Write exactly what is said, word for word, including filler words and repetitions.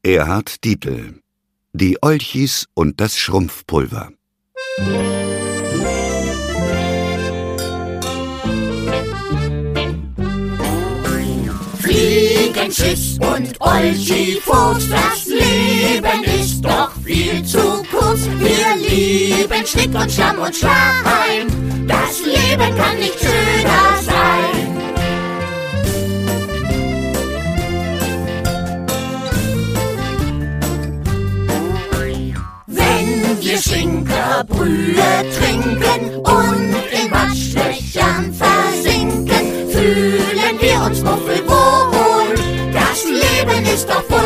Erhard Dietl. Die Olchis und das Schrumpfpulver. Fliegen, Schiss und Olchifuchs, das Leben ist doch viel zu kurz. Wir lieben Schnick und Schlamm und Schleim, das Leben kann nicht schöner sein. Wenn wir Schinkerbrühe trinken und in Waschlöchern versinken, fühlen wir uns muffelwohl. Das Leben ist doch